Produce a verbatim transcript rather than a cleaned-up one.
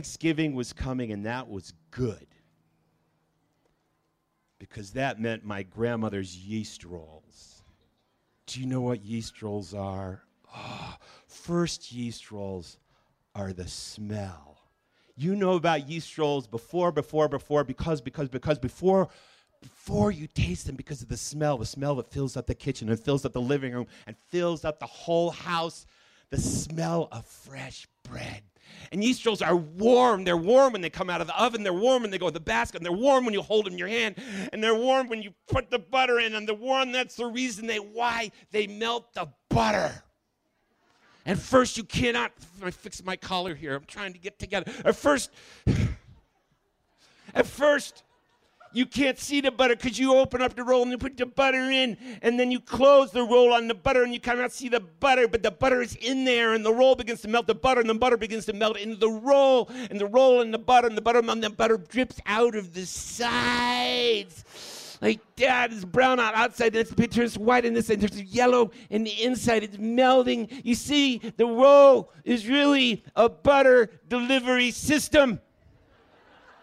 Thanksgiving was coming, and that was good. Because that meant my grandmother's yeast rolls. Do you know what yeast rolls are? Oh, first yeast rolls are the smell. You know about yeast rolls before, before, before, because, because, because, before, before you taste them because of the smell, the smell that fills up the kitchen and fills up the living room and fills up the whole house, the smell of fresh bread. And yeast rolls are warm. They're warm when they come out of the oven. They're warm when they go in the basket. And they're warm when you hold them in your hand. And they're warm when you put the butter in. And they're warm. That's the reason they why they melt the butter. And first, you cannot. I fix my collar here. I'm trying to get together. At first, at first, you can't see the butter because you open up the roll and you put the butter in, and then you close the roll on the butter and you cannot see the butter, but the butter is in there, and the roll begins to melt the butter, and the butter begins to melt into the roll, and the roll and the butter, and the butter, and the butter drips out of the sides. Like that. It's brown out outside, and it turns white in this side, and there's yellow in the inside. It's melting. You see, the roll is really a butter delivery system.